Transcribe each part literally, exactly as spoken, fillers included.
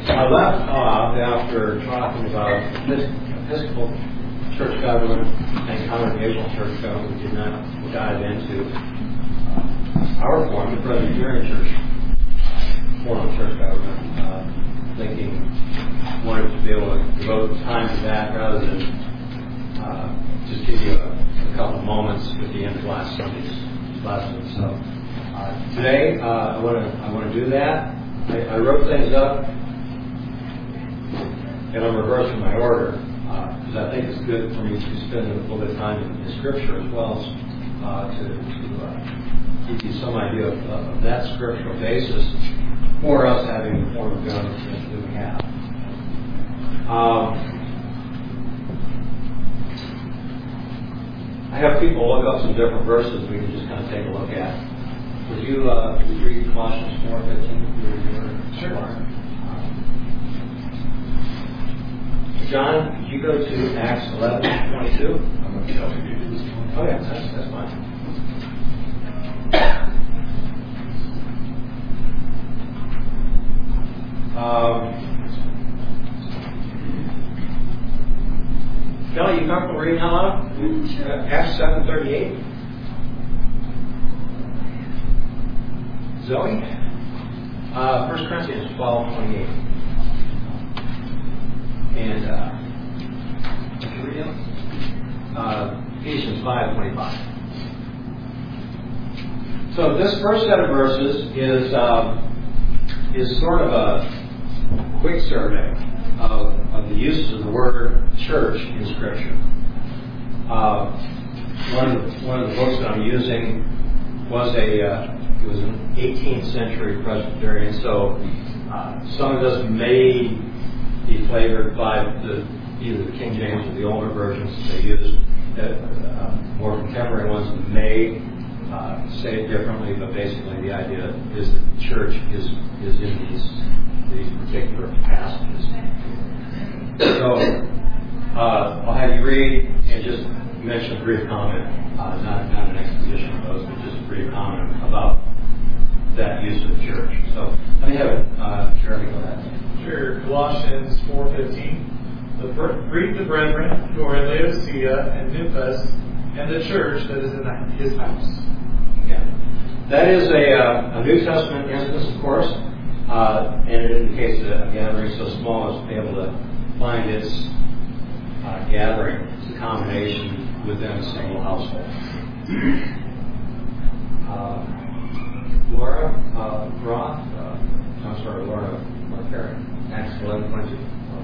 I left off after talking about Episcopal church government and congregational church government. We did not dive into uh, our form, the Presbyterian church form of church government, uh, thinking wanted to be able to devote time to that rather than uh, just give you a, a couple moments at the end of last Sunday's lesson. So uh, today uh, I want to I want to do that. I, I wrote things up, and I'm reversing my order because uh, I think it's good for me to spend a little bit of time in, in Scripture as well as uh, to, to uh, give you some idea of, of that scriptural basis for us having the form of government that we have. Um, I have people look up some different verses we can just kind of take a look at. Would you, uh, would you read Colossians four fifteen? Sure. John, could you go to Acts eleven twenty-two? I'm going to tell you to do this one. Oh, yeah, that's, that's fine. Um, Kelly, you comfortable reading out loud? Sure. Acts seven thirty-eight. Zoe? Uh, First Corinthians twelve twenty-eight. And uh, uh, Ephesians five twenty-five. So this first set of verses is uh, is sort of a quick survey of, of the uses of the word church in Scripture. Uh, one of the, one of the books that I'm using was a uh, it was an eighteenth century Presbyterian, so uh, some of this may be flavored by the, either the King James or the older versions that they use. Uh, uh, more contemporary ones may uh, say it differently, but basically the idea is that the church is is in these these particular passages. So uh, I'll have you read and just mention a brief comment, uh, not not an exposition of those, but just a brief comment about that use of the church. So let me have uh, Jeremy go ahead. Sure. Colossians four fifteen. Greet the brethren who are in Laodicea and Nymphas and the church that is in his house. Yeah. That is a, uh, a New Testament instance, of course, uh, and it indicates that a gathering so small as to be able to find its uh, gathering, it's a combination within a single household. uh, Laura uh, Roth, uh, I'm sorry, Laura Mark Acts eleven twenty-two.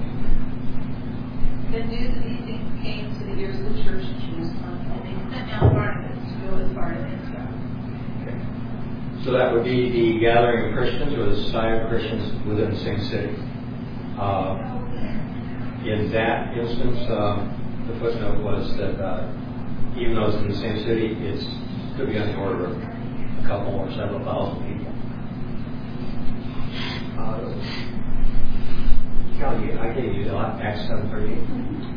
The news of these things came to the ears of the church in Jerusalem, and they sent out Barnabas to go as far as Antioch. Okay. So that would be the gathering of Christians or the society of Christians within the same city. Uh, in that instance, uh, the footnote was that uh, even though it's in the same city, it could be on the order of a couple or several thousand people. Uh, Kelly, I gave you Acts seven thirty-eight.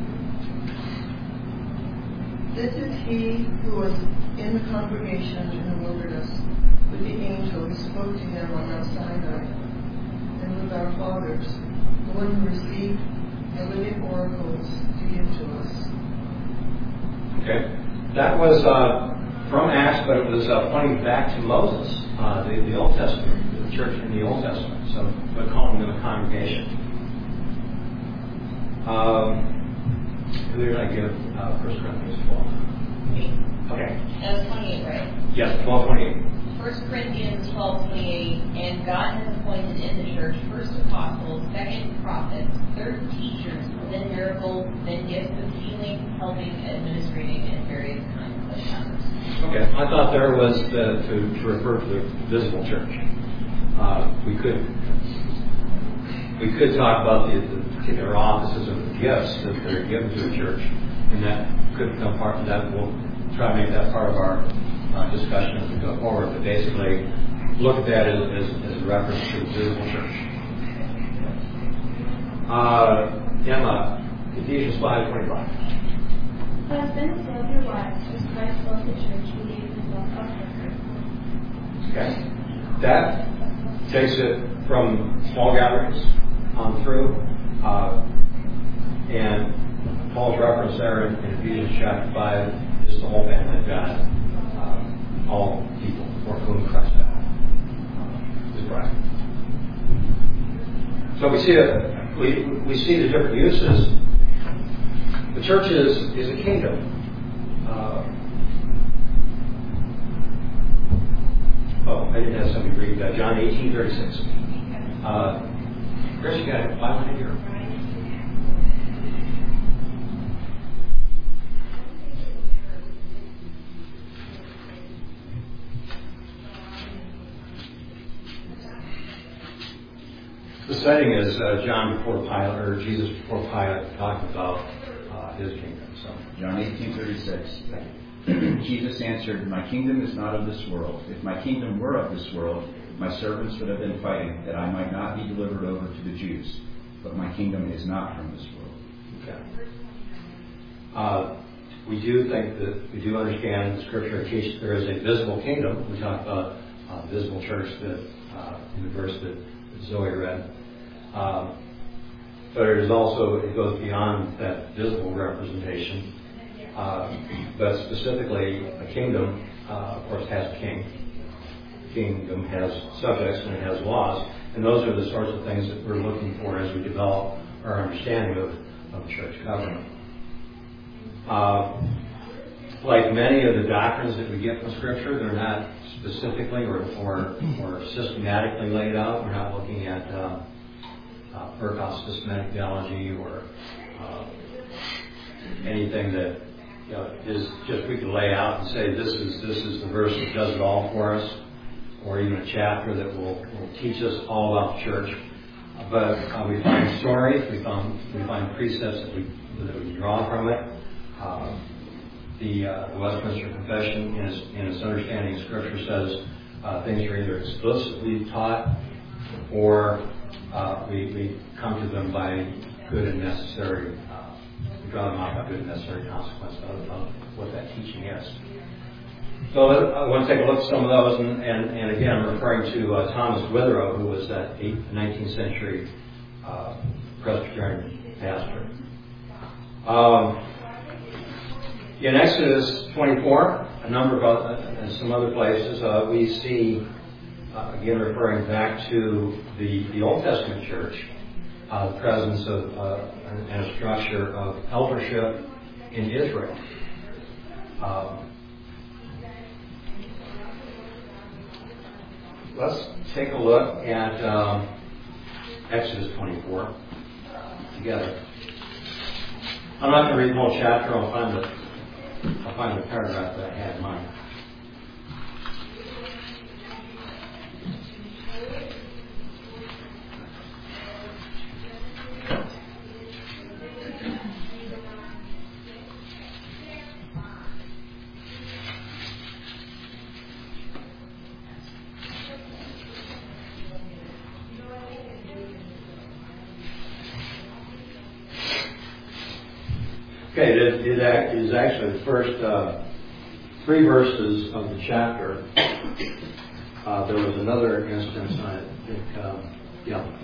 This is he who was in the congregation in the wilderness with the angel who spoke to him on Mount Sinai, and with our fathers, the one who received the living oracles to give to us. Okay. That was uh, from Acts, but it was uh, pointing back to Moses, uh, the, the Old Testament, the church in the Old Testament. So we're calling them a congregation. Um, who did I give uh, First Corinthians twelve? Me. Okay. That was twenty-eight, right? Yes, twelve twenty-eight. First Corinthians twelve twenty-eight. And God has appointed in the church first apostles, second prophets, third teachers, then miracles, then gifts of healing, helping, administrating, and various kinds of others. Okay. I thought there was the, to, to refer to the visible church. Uh, we could we could talk about the, the particular offices of the gifts that are given to the church, and that could become part of that. We'll try to make that part of our uh, discussion as we go forward, but basically look at that as, as, as a reference to the visible church. Uh, Emma, Ephesians five twenty-five. Husbands, love your wives, as Christ loved the church, who gave himself up for her. Okay. That takes it from small gatherings on through. Uh, and Paul's reference there in, in Ephesians chapter five is the whole family of God, uh, all people for whom Christ died, uh, is Christ. So we see a, we we see the different uses. The church is is a kingdom. Uh, oh, I didn't have somebody read uh, John eighteen thirty-six. Uh, Chris, you got a Bible in here? The setting is uh, John before Pilate, or Jesus before Pilate, talking about uh, his kingdom. So John eighteen thirty-six. Jesus answered, "My kingdom is not of this world. If my kingdom were of this world, my servants would have been fighting that I might not be delivered over to the Jews. But my kingdom is not from this world." Okay. Uh, we do think that we do understand the Scripture teaches there is a visible kingdom. We talked about uh, the visible church that uh, in the verse that Zoe read. Um, but it is also, it goes beyond that visible representation. Uh, but specifically, a kingdom, uh, of course, has a king. A kingdom has subjects and it has laws. And those are the sorts of things that we're looking for as we develop our understanding of, of church government. Uh, like many of the doctrines that we get from Scripture, they're not specifically or, or, or systematically laid out. We're not looking at uh, uh, Burkhoff's systematic theology or uh, anything that you know, is just we can lay out and say this is this is the verse that does it all for us, or even a chapter that will, will teach us all about the church. But uh, we find stories, we find we find precepts that we that we draw from it. Uh, the, uh, the Westminster Confession, in its, in its understanding of Scripture, says uh, things are either explicitly taught or uh, we, we come to them by good and necessary. Uh, we draw them out by good and necessary consequence of, of what that teaching is. So I want to take a look at some of those, and, and, and again, I'm referring to uh, Thomas Witherow, who was that nineteenth century uh, Presbyterian pastor. Um, in Exodus twenty-four, a number of other, and some other places, uh, we see, uh, again, referring back to the, the Old Testament church, uh, the presence of uh, and a structure of eldership in Israel. Um, Let's take a look at um, Exodus twenty-four together. I'm not going to read the whole chapter. I'll find the I'll find the paragraph that I had in mind. Okay, it is, it is actually the first uh, three verses of the chapter. Uh, there was another instance, I think, um, yeah.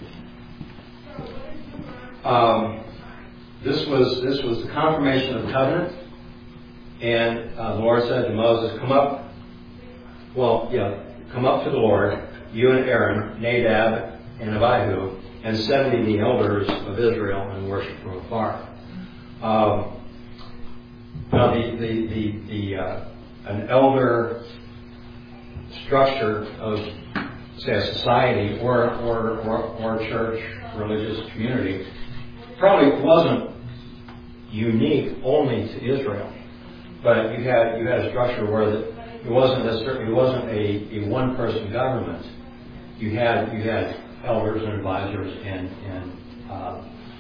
Um, this was this was the confirmation of the covenant, and uh, the Lord said to Moses, "Come up, well, yeah, come up to the Lord, you and Aaron, Nadab and Abihu, and seventy the elders of Israel, and worship from afar." Um, now, the the the, the uh, an elder structure of, say, a society or or or, or a church, religious community, probably wasn't unique only to Israel, but you had you had a structure where the, it wasn't necessarily it wasn't a, a one person government. You had you had elders and advisors and and uh,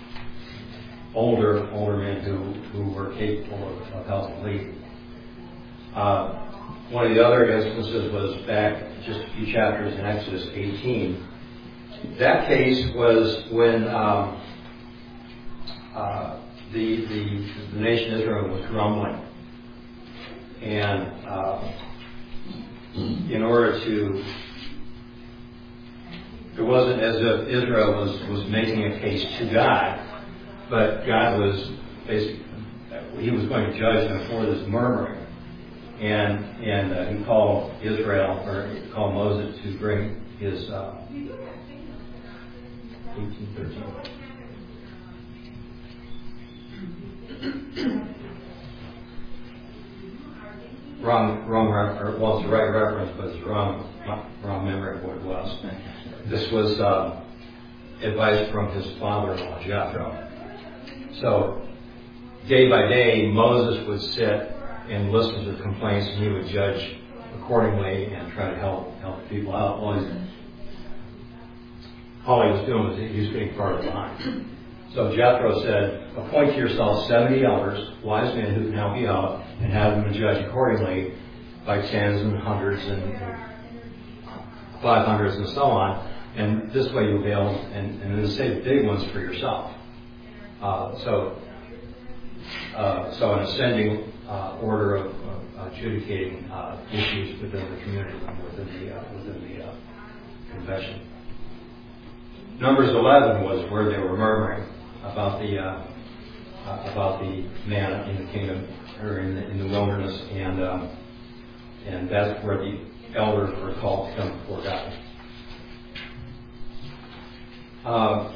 older older men who, who were capable of, of helping lead. Uh, one of the other instances was back just a few chapters in Exodus eighteen. That case was when um, uh, the, the the nation Israel was grumbling, and uh, in order to it wasn't as if Israel was, was making a case to God, but God was basically, he was going to judge them for this murmuring. And and uh, he called Israel, or he called Moses to bring his uh, eighteen thirteen. Wrong, wrong, or, well, it's the right reference, but it's wrong, wrong memory of what it was. This was uh, advice from his father-in-law, Jethro. So, day by day, Moses would sit and listen to the complaints, and he would judge accordingly and try to help help people out. All, all he was doing was he was getting farther behind. So Jethro said, appoint to yourself seventy elders, wise men who can help you out, and have them judge accordingly by tens and hundreds and five hundreds and so on. And this way you'll be able, and, and then save big ones for yourself. Uh, so, uh, so an ascending uh, order of, of adjudicating uh, issues within the community, within the uh, within the uh, confession. Numbers eleven was where they were murmuring about the uh, uh, about the manna in the kingdom, or in the, in the wilderness, and um, and that's where the elders were called to come before God. Uh,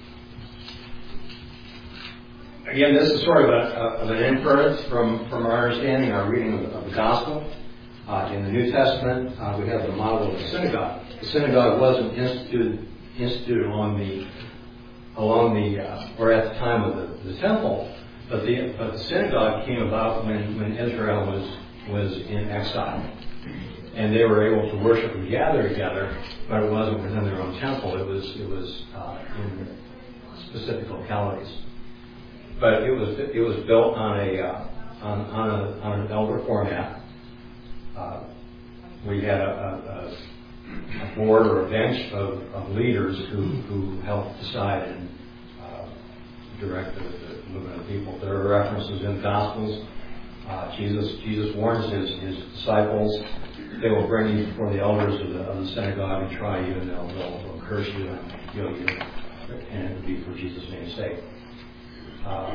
again, this is sort of, a, of an inference from, from our understanding, our reading of, of the gospel. Uh, in the New Testament, uh, we have the model of the synagogue. The synagogue wasn't instituted instituted along the along the uh, or at the time of the, the temple, but the but the synagogue came about when, when Israel was was in exile, and they were able to worship and gather together, but it wasn't within their own temple. It was it was uh, in specific localities. But it was it was built on a uh, on on, a, on an elder format. Uh, we had a, a, a board or a bench of, of leaders who, who helped decide and uh, direct the, the movement of people. There are references in the Gospels. Uh, Jesus Jesus warns his, his disciples, they will bring you before the elders of the, of the synagogue and try you, and they'll, they'll, they'll curse you and kill you, and it will be for Jesus' name's sake. Uh,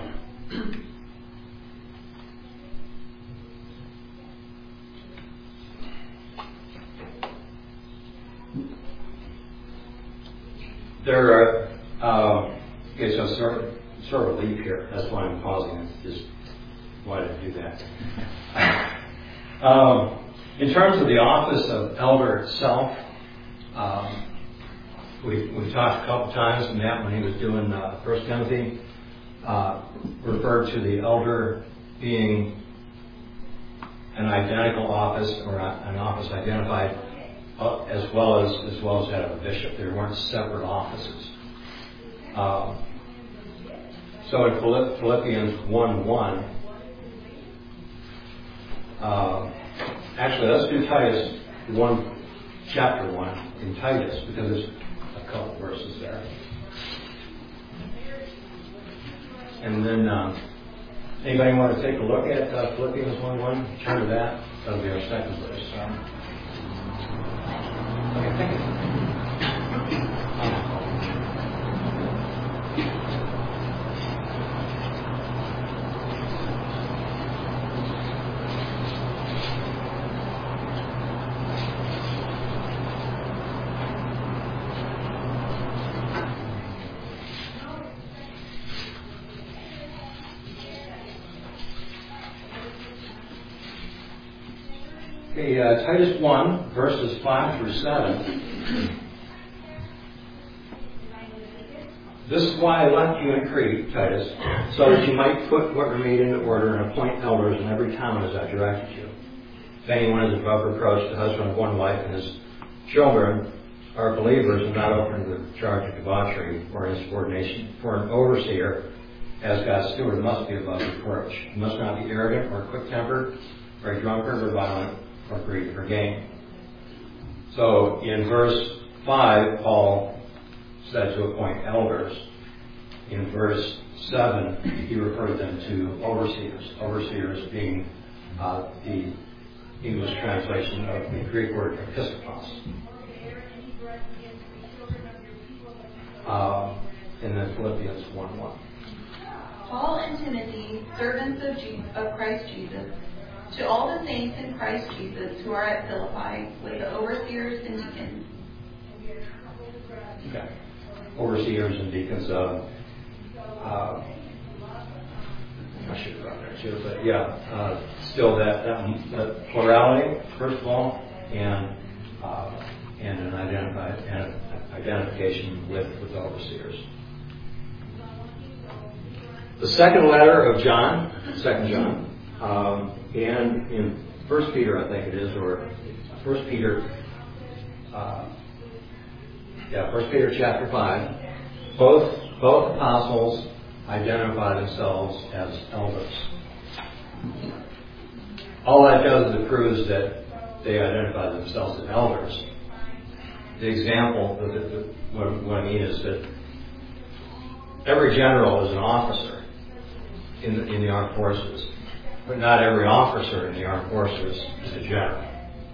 There are, uh, okay, so sort of, sort of a leap here. That's why I'm pausing. Just wanted to do that. um, in terms of the office of elder itself, um, we we talked a couple times, and Matt, when he was doing uh, First Timothy, uh, referred to the elder being an identical office, or a, an office identified Uh, as well as as well as that of a bishop. There weren't separate offices. Um, so in Philippians one one, uh, actually let's do Titus one, chapter one in Titus, because there's a couple verses there. And then um, anybody want to take a look at uh, Philippians one one? Turn to that. That'll be our second verse. Um, Okay, thank you. Okay, uh, Titus one, verses five through seven. This is why I left you in Crete, Titus, so that you might put what remained into order and appoint elders in every town as I directed you. If anyone is above reproach, the husband of one wife and his children are believers and not open to the charge of debauchery or insubordination. For an overseer, as God's steward, must be above reproach. He must not be arrogant or quick-tempered, or a drunkard or violent, or greedy for gain. So in verse five, Paul said to appoint elders. In verse seven, he referred them to overseers. Overseers being uh, the English translation of the Greek word episkopos. Uh, and then Philippians one one. Paul and Timothy, servants of, Jesus, of Christ Jesus, to all the saints in Christ Jesus who are at Philippi, with the overseers and deacons. Okay. Overseers and deacons. Uh, uh, I should have brought that too, but yeah, uh, still that, that, that plurality, first of all, and uh, and an identify, and identification with, with the overseers. The second letter of John, Second John, um, and in First Peter, I think it is, or First Peter, uh, yeah, First Peter chapter five. Both both apostles identify themselves as elders. All that does is it proves that they identify themselves as elders. The example, the, the, what, what I mean is that every general is an officer in the, in the armed forces, but not every officer in the armed forces is a general.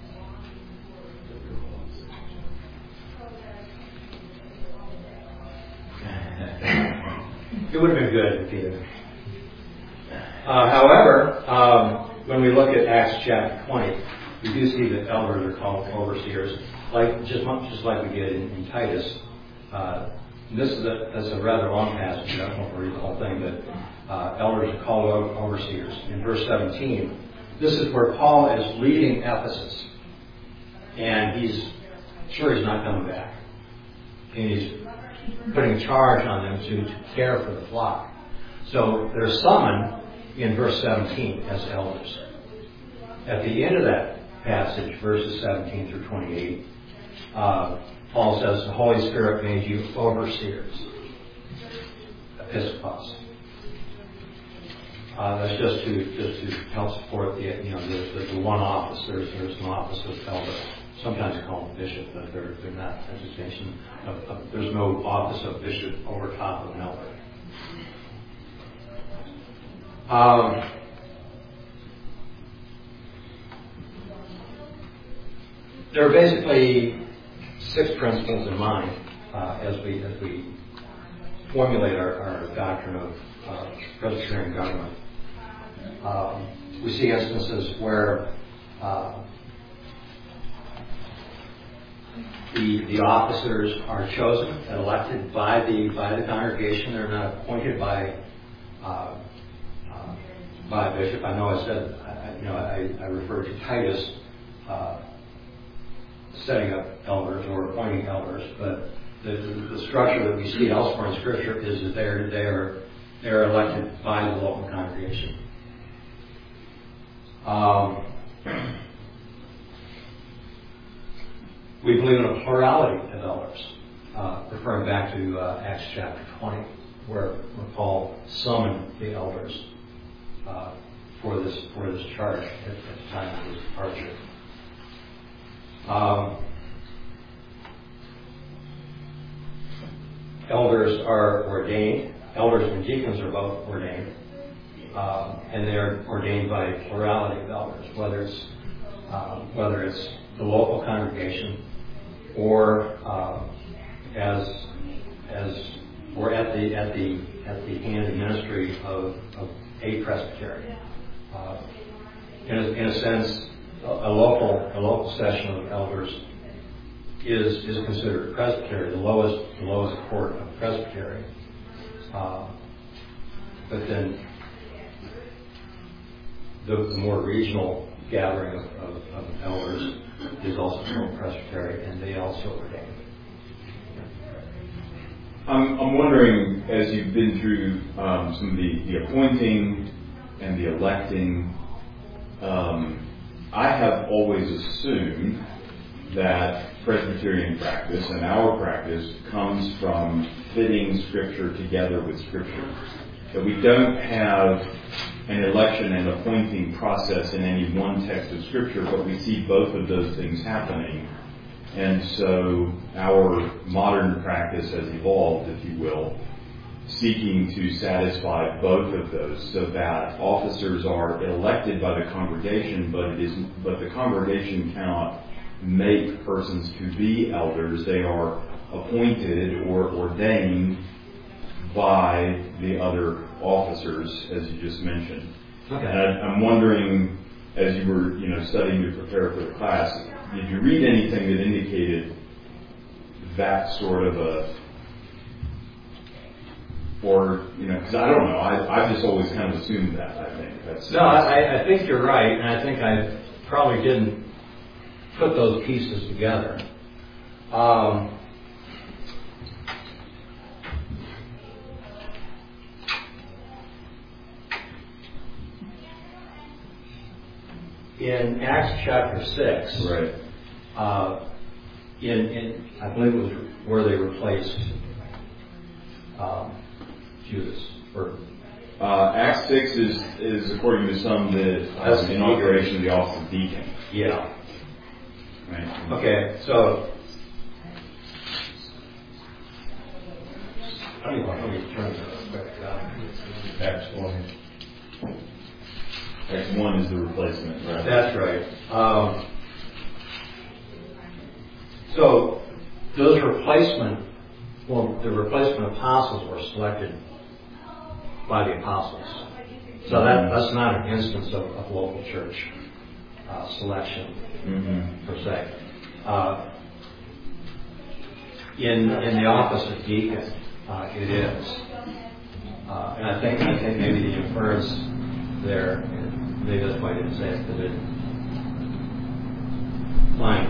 It would have been good if you. Uh, however, um, when we look at Acts chapter twenty, we do see that elders are called overseers, like just just like we did in, in Titus. Uh, this is a that's a rather long passage. I don't want to read the whole thing, but uh, elders are called overseers. In verse seventeen, this is where Paul is leaving Ephesus, and he's sure he's not coming back, and he's putting charge on them to, to care for the flock. So they're summoned in verse seventeen as elders. At the end of that passage, verses seventeen through twenty-eight, uh, Paul says the Holy Spirit made you overseers, episkopos. Uh, that's just to just to help support the you know the, the, the one office. There's there's an office of elder. Sometimes they call them bishop, but they're they're not a designation. Of, of, there's no office of bishop over top of an elder. Um, there are basically six principles in mind uh, as we as we formulate our, our doctrine of uh, Presbyterian government. Um, we see instances where uh, the the officers are chosen and elected by the by the congregation. They're not appointed by uh, uh, by a bishop. I know I said I, you know I, I referred to Titus uh, setting up elders or appointing elders, but the, the, the structure that we see elsewhere in Scripture is that they're they are they're elected by the local congregation. Um, we believe in a plurality of elders, uh, referring back to uh, Acts chapter twenty, where, where Paul summoned the elders uh, for this for this charge at, at the time of his departure. Um, elders are ordained. Elders and deacons are both ordained. Uh, and they are ordained by a plurality of elders, whether it's uh, whether it's the local congregation or uh, as as or at the at the at the hand and ministry of, of a presbytery. Uh, in, a, in a sense, a, a local a local session of elders is is considered presbytery, the lowest the lowest court of presbytery. Uh, but then. The, the more regional gathering of, of, of elders is also called presbytery, and they also ordain. I'm, I'm wondering, as you've been through um, some of the, the appointing and the electing, um, I have always assumed that Presbyterian practice and our practice comes from fitting Scripture together with Scripture. That we don't have an election and appointing process in any one text of Scripture, but we see both of those things happening. And so our modern practice has evolved, if you will, seeking to satisfy both of those so that officers are elected by the congregation, but it is but the congregation cannot make persons to be elders. They are appointed or ordained by the other officers, as you just mentioned. Okay. And I, I'm wondering, as you were, you know, studying to prepare for the class, did you read anything that indicated that sort of a, or, you know, because I don't know, I, I've just always kind of assumed that, I think. That's, No, I, I think you're right, and I think I probably didn't put those pieces together. Um, in Acts chapter six, right. uh, in, in I believe it was where they replaced um, Judas. Or, Uh, Acts six is, is, according to some, the uh, the inauguration of the office of deacon. yeah. Right. Okay, so let me, let me turn this back down. Acts one. Acts one is the replacement, right? That's right. Um, so those replacement, well, the replacement apostles were selected by the apostles. So that, that's not an instance of, of local church uh, selection Mm-hmm. per se. Uh, in in the office of deacon, uh, it is, uh, and I think I think maybe the inference there, maybe that's why I didn't say it, because it fine.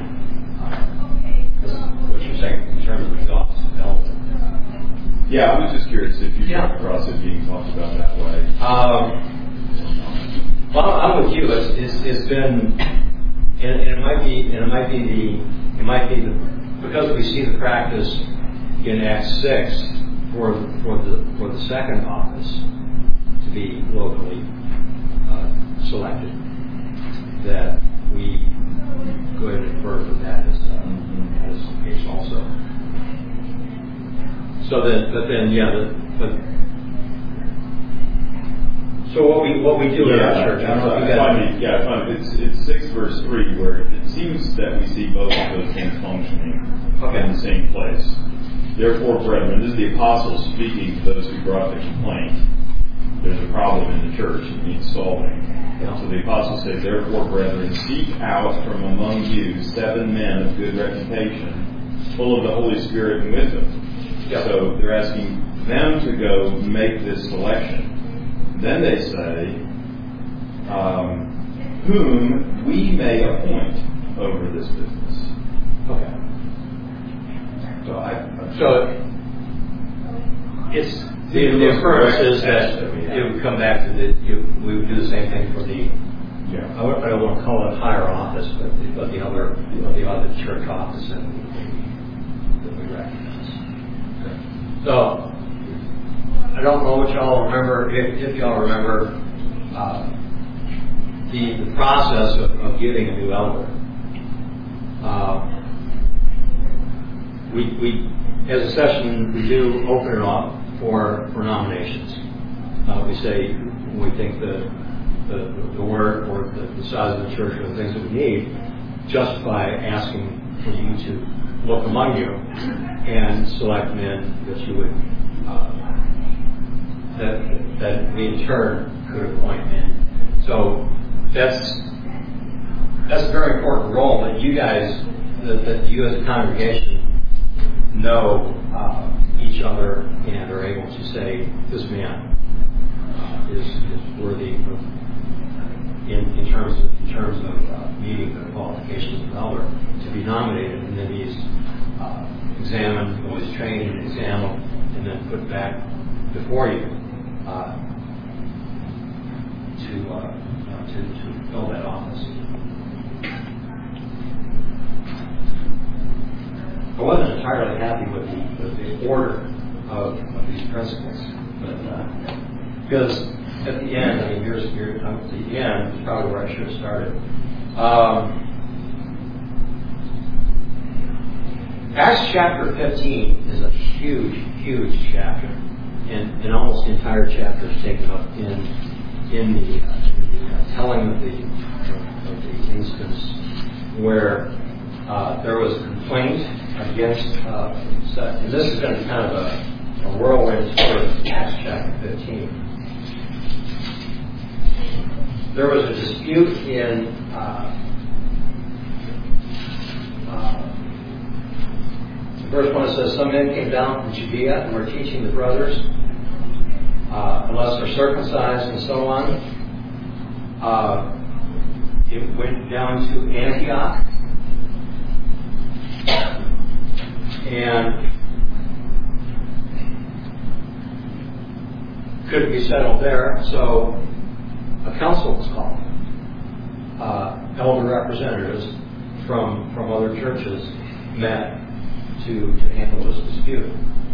Uh, what you're saying in terms of the office of elder. Yeah, I was just curious if you Yeah. came across it being talked about that way. Um, well, I'm with you. It's, it's, it's been, and, and it might be, and it might be the, it might be the, because we see the practice in Acts six for for the for the second office to be locally uh, selected, that we go ahead and infer from that as uh, as the case also. So then, but then, yeah, the, but. So what we what we do in our church, I don't know if you I guys. find it, yeah, I find it, it's, it's six verse three where it seems that we see both of those things functioning Okay. in the same place. Therefore, brethren, this is the apostles speaking to those who brought the complaint. There's a problem in the church that needs solving. Yeah. So the apostles say, therefore, brethren, seek out from among you seven men of good reputation, full of the Holy Spirit and wisdom. Yeah. So they're asking them to go make this selection. Then they say, um, whom we may appoint over this business. Okay. So I, So it's the, the occurrence is that it would come back to the you, we would do the same thing for the yeah. I, would, I don't want to call it higher office, but the, but the other you know, the other church office that we, that we recognize. Okay. So. I don't know what y'all remember, if, if y'all remember, uh, the, the process of, of getting a new elder. Uh, we, we, as a session, we do open it up for, for nominations. Uh, we say when we think the, the, the work or the, the size of the church or the things that we need, just by asking for you to look among you and select men that you would uh, that that we in turn could appoint in. So that's that's a very important role that you guys, that, that you as a congregation know uh, each other and are able to say this man uh, is is worthy of, in in terms of in terms of uh, meeting the qualifications of an elder to be nominated, and then he's uh, examined, always trained and examined, and then put back before you. Uh, to, uh, uh, to to fill that office. I wasn't entirely happy with the, with the order of, of these principles, but uh, because at the end, I mean, you're, you're um, at the end is probably where I should have started. Um, Acts chapter fifteen is a huge, huge chapter. And, and almost the entire chapter is taken up in in the, uh, in the uh, telling of the of the instance where uh, there was a complaint against, uh, so, and this is going to be kind of a, a whirlwind tour of Acts chapter fifteen. There was a dispute in uh, uh, verse one. It says, some men came down from Judea and were teaching the brothers, uh, unless they're circumcised and so on. Uh, it went down to Antioch. And couldn't be settled there, so a council was called. Uh, elder representatives from from other churches met to, to handle this dispute.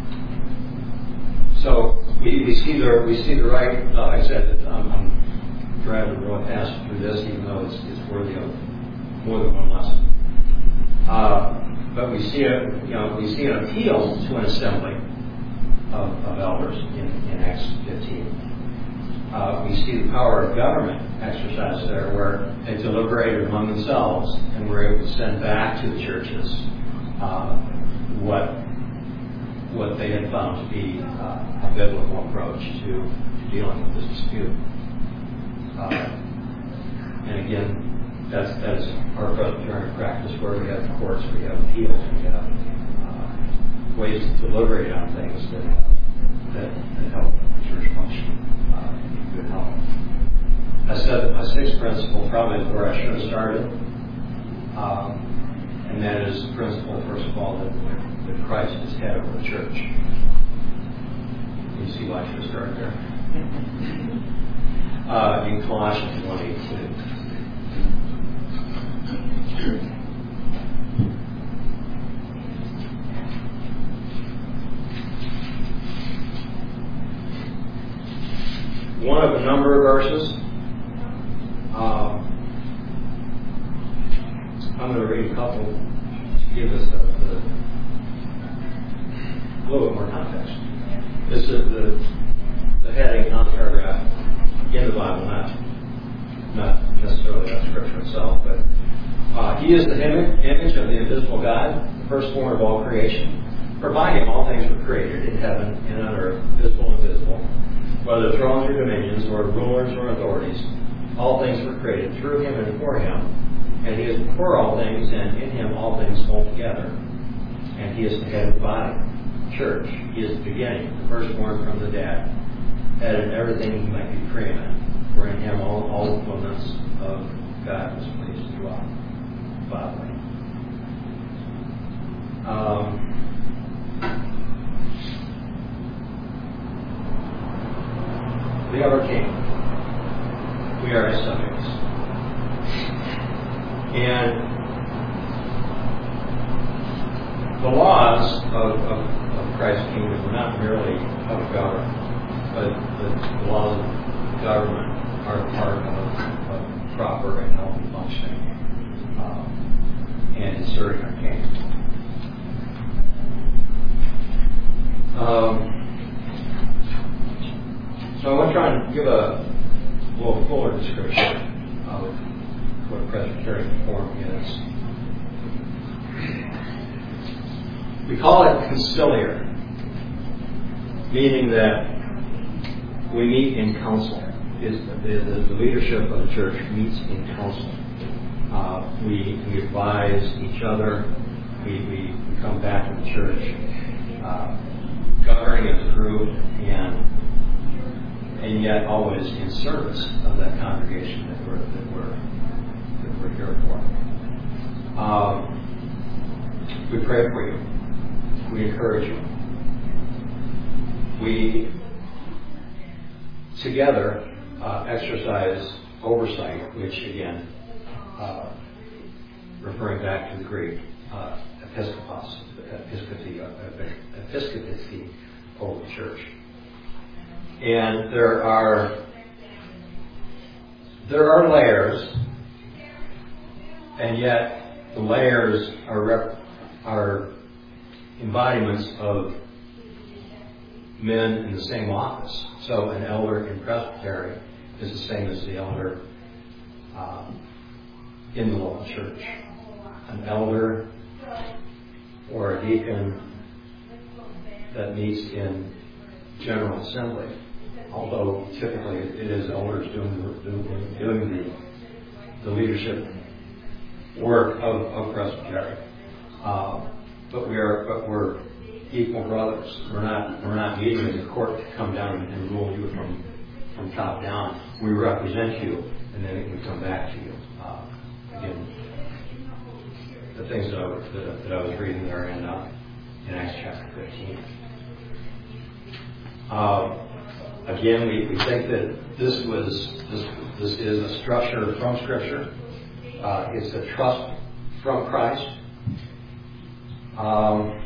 So we, we see the we see the right. Uh, I said that I'm, I'm driving real fast through this, even though it's, it's worthy of more than one lesson. Uh, But we see a, you know, we see an appeal to an assembly of, of elders in, in Acts fifteen. Uh, we see the power of government exercised there, where they deliberated among themselves and were able to send back to the churches uh, what what they had found to be uh, a biblical approach to, to dealing with this dispute. Uh, and again, That's that is our Presbyterian practice, where we have courts, we have appeals, we have uh, ways to deliberate on things that that, that help the church function uh, in good health. I said that my sixth principle probably is where I should have started, um, and that is the principle, first of all, that, that Christ is head over the church. You see why I should have started there. Uh, in Colossians one eighteen. One of a number of verses. Um, I'm going to read a couple to give us a, a, a little bit more context. This is the, the heading on the paragraph in the Bible, not, not necessarily that scripture itself, but Uh, he is the image of the invisible God, the firstborn of all creation. For by him all things were created, in heaven and on earth, visible and invisible, whether thrones or dominions, or rulers or authorities. All things were created through him and for him. And he is before all things, and in him all things hold together. And he is the head of the body, church. He is the beginning, the firstborn from the dead, that in everything he might be preeminent. For in him all, all the fullness of God was pleased to dwell. Bodily. Um, we are a king. We are his subjects. And the laws of, of, of Christ's kingdom are not merely of government, but the, the laws of government are part of, of proper and healthy functioning. Um, and inserting our king. Um, so I want to try and give a little fuller description of what Presbyterian reform is. We call it conciliar, meaning that we meet in council. Is the, the, the leadership of the church meets in council. Uh, we, we advise each other. We, we, we come back to the church, uh, governing as a group, and and yet always in service of that congregation that we're that we're that we're here for. Um, we pray for you. We encourage you. We together uh, exercise oversight, which again. Uh, referring back to the Greek, uh, episkopos, episcopacy, uh, episcopacy over the church. And there are there are layers, and yet the layers are rep- are embodiments of men in the same office. So an elder in presbytery is the same as the elder um, in the local church. An elder or a deacon that meets in General Assembly, although typically it is elders doing the, doing, doing the, the leadership work of, of Presbytery. Uh, but we are, but we're equal brothers. We're not, we're not meeting as a court to come down and rule you from, from top down. We represent you, and then we come back to you. Uh, again, the things that I was, that, that I was reading there in, uh, in Acts chapter fifteen. Uh, again, we, we think that this was this, this is a structure from Scripture. Uh, it's a trust from Christ. Um,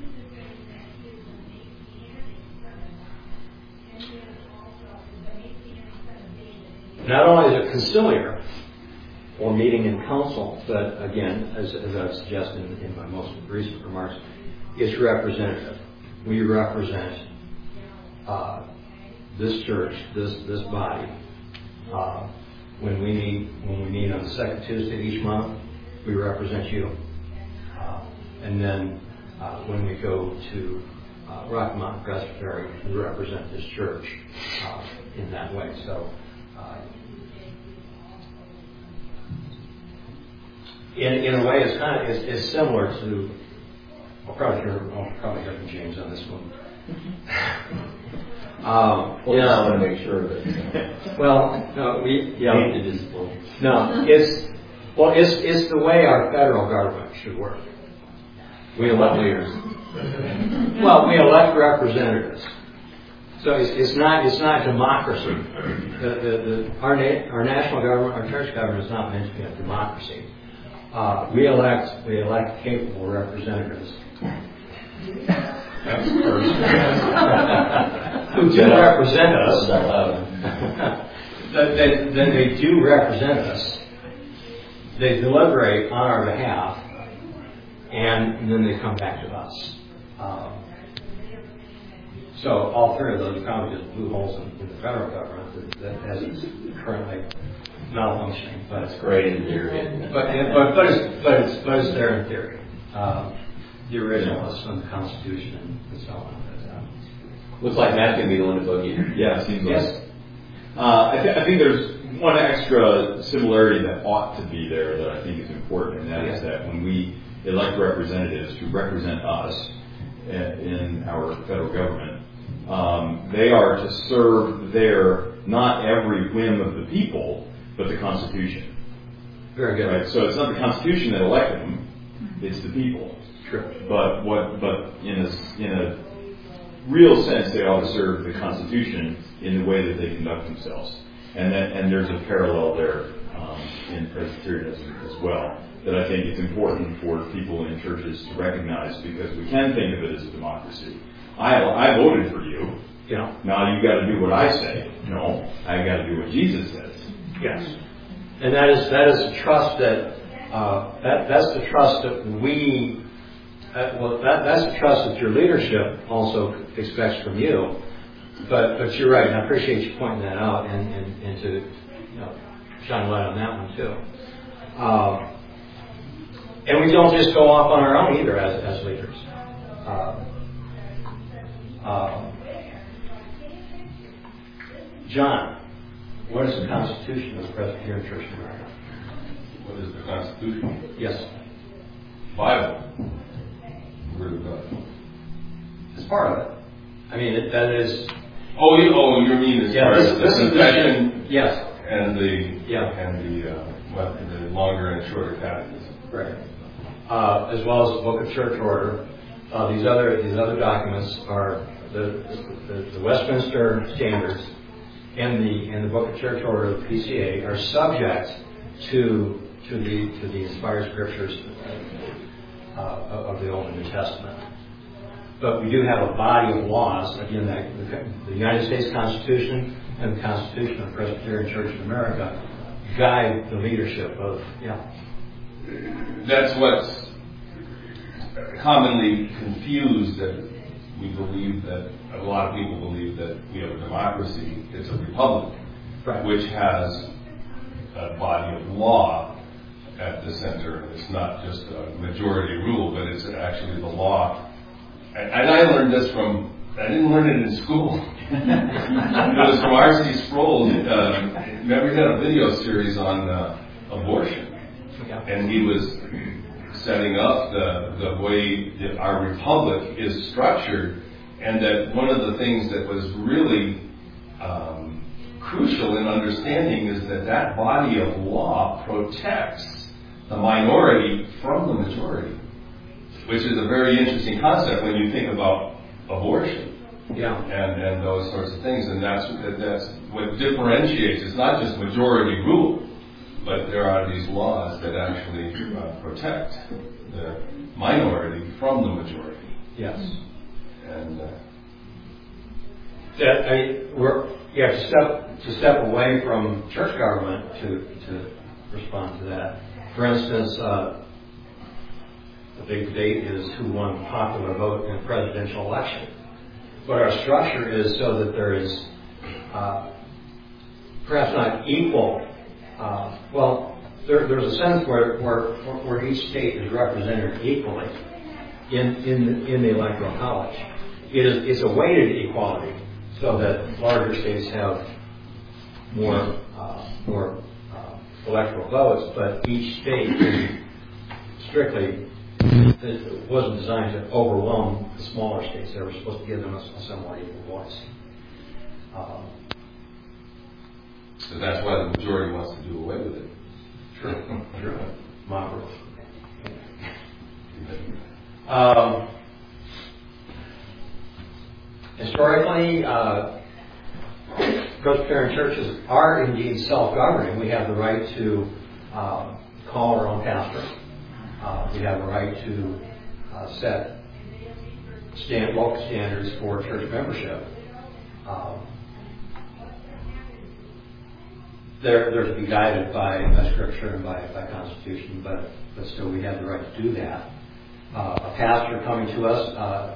not only is it conciliar or meeting in council, but again, as, as I've suggested in, in my most recent remarks, it's representative. We represent uh, this church, this this body. Uh, when we meet when we meet on the second Tuesday of each month, we represent you. Uh, and then uh, when we go to uh, Rocky Mountain Presbytery, we represent this church uh, in that way. So. Uh, In, in a way, it's kind of it's, it's similar to. I'll probably hear I'll probably hear from James on this one. um, well, yeah, I want to make sure that. well, no, we yeah. It is, no, it's well, it's it's the way our federal government should work. We elect leaders. Well, we elect representatives. So it's, it's not it's not democracy. The, the, the, our na- our national government, our church government is not meant to be a democracy. Uh, we elect we elect capable representatives who do represent us. Then they, they do represent us. They deliberate on our behalf, and then they come back to us. Um, so all three of those are probably just blue holes in, in the federal government that, that hasn't currently malfunctioning, but it's great in theory. But but but it's but it's but it's there in theory. Uh, the originalists and the Constitution and so on. But, uh, looks like Matt's gonna be the one to boogie. Yeah, it seems like. Yes. Uh, I, th- I think there's one extra similarity that ought to be there that I think is important, and that is that when we elect representatives who represent us in our federal government, um, they are to serve their not every whim of the people, but the Constitution. Very good. Right? So it's not the Constitution that elected them; it's the people. True. But what? But in a in a real sense, they ought to serve the Constitution in the way that they conduct themselves, and that and there's a parallel there um, in Presbyterianism as well that I think it's important for people in churches to recognize, because we can think of it as a democracy. I I voted for you. Yeah. Now you got to do what I say. No, I got to do what Jesus says. Yes, and that is that is the trust that uh, that that's the trust that we uh, well that that's the trust that your leadership also expects from you. But but you're right, and I appreciate you pointing that out and and, and to you know shine light on that one too. Uh, and we don't just go off on our own either as as leaders. Uh, uh, John. What is the Constitution of the Presbyterian Church of America? What is the Constitution? Yes. Bible. Word of God. It's part of it. I mean, it, that is. Oh, you, oh, you mean as yeah, far this, as this the confession? Yes. And the yeah. and the uh, what, the longer and shorter catechism. Right. Uh, as well as the Book of Church Order. Uh, these other these other documents are the the, the Westminster Standards. And the and the Book of Church Order of the P C A are subject to to the to the inspired scriptures uh, of the Old and New Testament. But we do have a body of laws, again, that the United States Constitution and the Constitution of the Presbyterian Church of America guide the leadership of yeah. That's what's commonly confused, that we believe that a lot of people believe that we have a democracy. It's a republic, right. which has a body of law at the center. It's not just a majority rule, but it's actually the law. And, and I learned this from, I didn't learn it in school. It was from R C Sproul. Um, remember, he had a video series on uh, abortion. And he was setting up the, the way that our republic is structured, and that one of the things that was really um, crucial in understanding is that that body of law protects the minority from the majority, which is a very interesting concept when you think about abortion. Yeah. And, and those sorts of things. And that's, that's what differentiates. It's not just majority rule, but there are these laws that actually uh, protect the minority from the majority. Yes. And uh, that, I mean, we're, you have to step, to step away from church government to, to respond to that. For instance, uh, the big debate is who won popular vote in a presidential election. But our structure is so that there is uh, perhaps not equal. Uh, well, there, there's a sense where, where where each state is represented equally in in in the electoral college. It is it's a weighted equality, so that larger states have more uh, more uh, electoral votes, but each state is strictly. It wasn't designed to overwhelm the smaller states. They were supposed to give them a, a somewhat equal voice. Um, so that's why the majority wants to do away with it. True, true. Moderate. Um, historically, uh, Presbyterian churches are indeed self-governing. We have the right to uh, call our own pastor. Uh, we have a right to uh, set stand, local standards for church membership. Um, they're, they're to be guided by, by Scripture and by, by Constitution, but, but still we have the right to do that. Uh, a pastor coming to us, uh,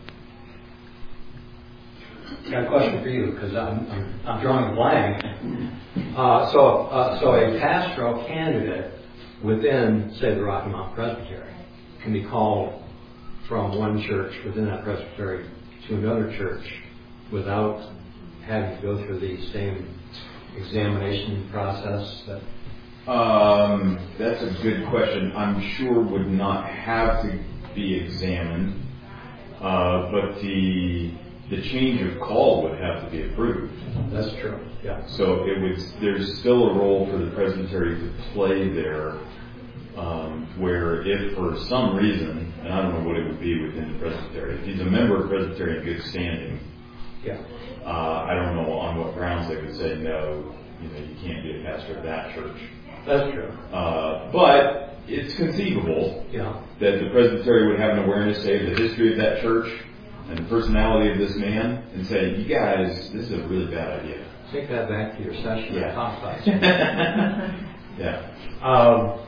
got a question for you because I'm, I'm, I'm drawing a blank. Uh, so, uh, so a pastoral candidate within, say, the Rocky Mountain Presbytery can be called from one church within that presbytery to another church without having to go through the same examination process that um, that's a good question. I'm sure would not have to be examined, uh, but the the change of call would have to be approved. That's true. Yeah. So it would. There's still a role for the presbytery to play there, um, where if for some reason, and I don't know what it would be within the presbytery, if he's a member of presbytery in good standing, yeah, uh, I don't know on what grounds they would say no. You know, you can't be a pastor of that church. That's true. Uh, but it's conceivable yeah. that the presbytery would have an awareness, say, of the history of that church and the personality of this man, and say, you guys, this is a really bad idea. Take that back to your session. Yeah. Talk about yeah. Um,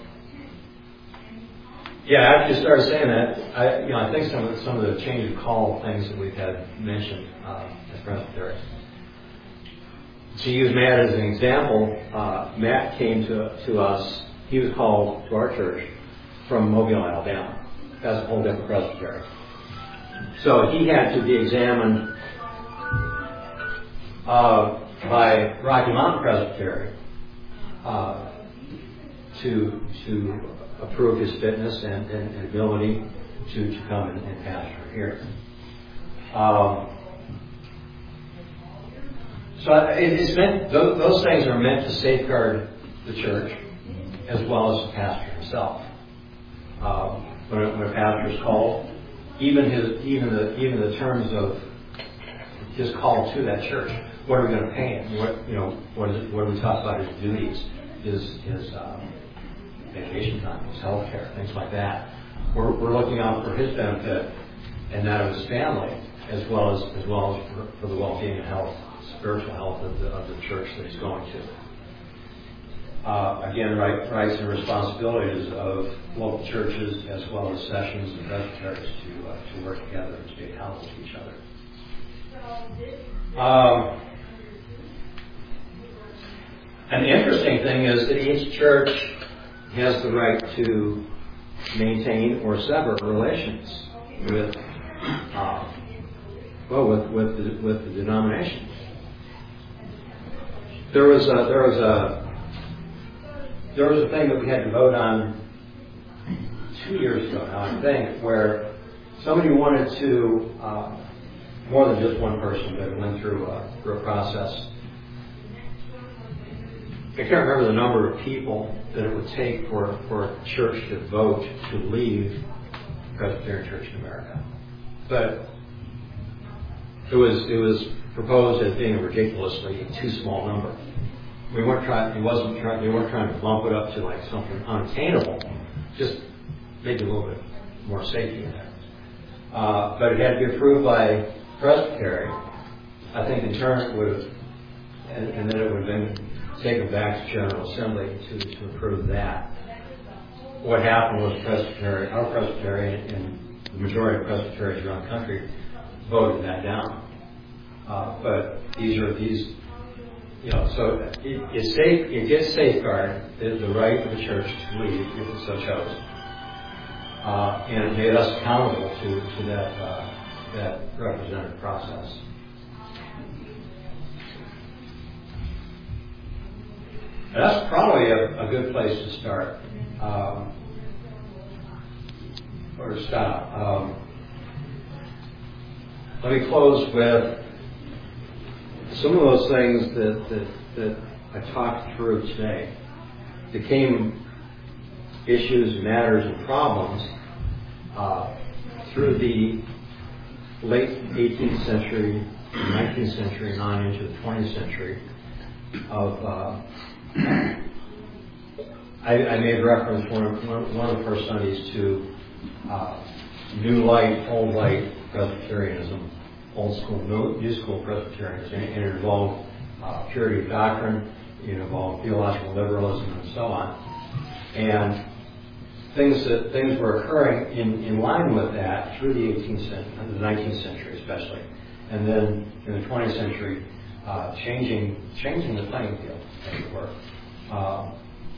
yeah, after you started saying that, I, you know, I think some of the, some of the change of call things that we've had mentioned uh, as presbytery. To use Matt as an example, uh, Matt came to to us. He was called to our church from Mobile, Alabama, as a whole different presbytery. So he had to be examined uh, by Rocky Mountain Presbytery uh, to to approve his fitness and, and, and ability to, to come and, and pastor here. Um, so it, it's meant; those, those things are meant to safeguard the church as well as the pastor himself. Um, when, a, when a pastor is called, even his even the even the terms of his call to that church. What are we going to pay him? What you know? What is it? What do we talk about his duties? His his um, vacation time, his health care, things like that. We're we're looking out for his benefit and that of his family, as well as as well as for, for the well-being and health, spiritual health of the of the church that he's going to. Uh, again, right, rights and responsibilities of local churches as well as sessions and presbyteries to uh, to work together and to be accountable to each other. Um, an interesting thing is that each church has the right to maintain or sever relations with, uh, well, with with the, with the denomination. There was a, there was a there was a thing that we had to vote on two years ago now, I think, where somebody wanted to, uh, more than just one person, but it went through a, through a process. I can't remember the number of people that it would take for, for a church to vote to leave Presbyterian Church in America. But it was it was proposed as being a ridiculously too small number. We weren't trying. It wasn't trying. They weren't trying to bump it up to like something unattainable. Just maybe a little bit more safety in there. Uh, but it had to be approved by Presbytery. I think in turn it would have, and, and then it would have been taken back to General Assembly to, to approve that. What happened was Presbytery, our Presbytery, and the majority of Presbyterians around the country voted that down. Uh, but these are these, you know, so it, it's safe. It gets safeguarded the, the right of the church to leave if it so chose, uh, and it made us accountable to to that uh, that representative process. That's probably a, a good place to start, um, or to stop. Um, let me close with some of those things that, that, that I talked through today. Became issues, matters, and problems uh, through the late eighteenth century, nineteenth century, and on into the twentieth century of uh, I, I made reference one of, one of the first Sundays to uh, new light, old light Presbyterianism, old school, new school Presbyterianism, and it involved uh, purity of doctrine, it involved theological liberalism, and so on. And things that things were occurring in, in line with that through the eighteenth century, the nineteenth century especially, and then in the twentieth century, uh, changing changing the playing field, as it were. Uh,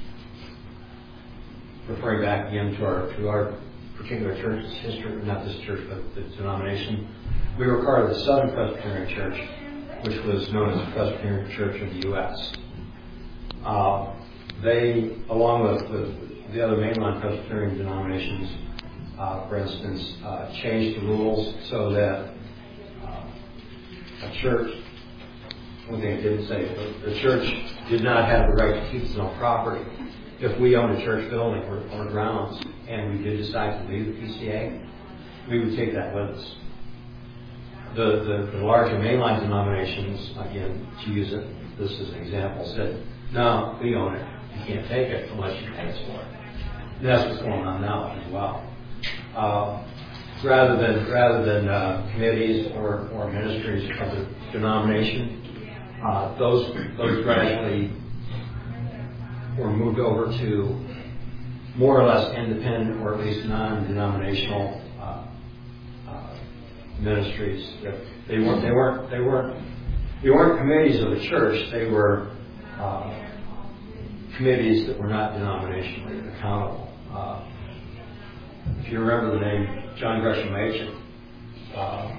referring back again to our to our particular church's history, not this church, but the denomination. We were part of the Southern Presbyterian Church, which was known as the Presbyterian Church of the U S Uh, they, along with, with the other mainline Presbyterian denominations, uh, for instance, uh, changed the rules so that uh, a church, one thing I didn't say, the, the church did not have the right to keep its own property. If we owned a church building or, or grounds and we did decide to leave the P C A, we would take that with us. The, the, the larger mainline denominations, again, to use it, this as an example, said, no, we own it. You can't take it unless you pay us for it. And that's what's going on now as well. Uh, rather than rather than uh, committees or, or ministries of the denomination, uh, those those gradually were moved over to more or less independent or at least non-denominational uh, uh, ministries. They weren't they weren't they weren't they weren't committees of the church. They were uh, committees that were not denominationally accountable. Uh, if you remember the name John Gresham Machen, uh,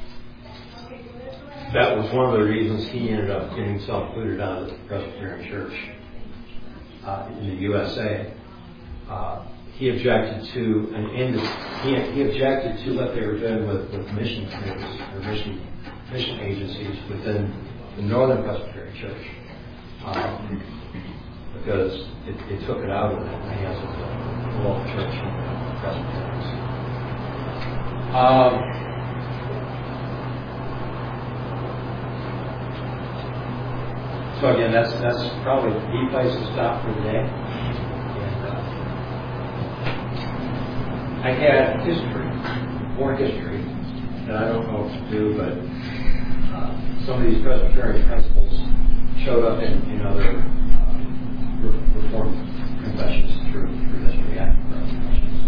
that was one of the reasons he ended up getting himself booted out of the Presbyterian Church uh, in the U S A. Uh, he objected to an end. He, he objected to what they were doing with, with mission committees or mission mission agencies within the Northern Presbyterian Church. Um, because it, it took it out of the hands of the local church and Presbyterians. Um, so again, that's that's probably the place to stop for today. And uh, I had history, more history that I don't know what to do, but uh, some of these Presbyterian principles showed up in, in other Reformed confessions through, through history after confessions.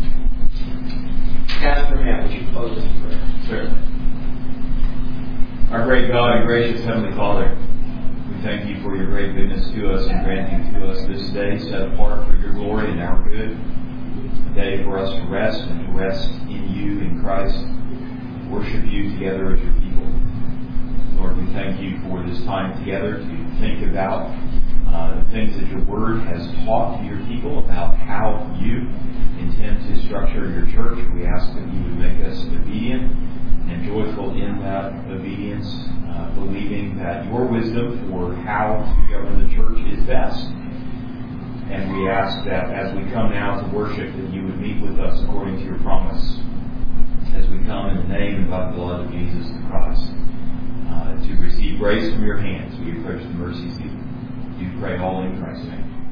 Pastor Matt, would you close this prayer? Certainly. Our great God and gracious Heavenly Father, we We thank you for your great goodness to us and granting to us this day set apart for your glory and our good. A day for us to rest and to rest in you, in Christ. Worship you together as your people. Lord, we thank you for this time together to think about uh, the things that your word has taught to your people about how you intend to structure your church. We ask that you would make us obedient and joyful in that obedience, uh, believing that your wisdom for how to govern the church is best. And we ask that as we come now to worship, that you would meet with us according to your promise. As we come in the name and by the blood of Jesus Christ, uh, to receive grace from your hands, we approach the mercy seat. We pray all in Christ's name.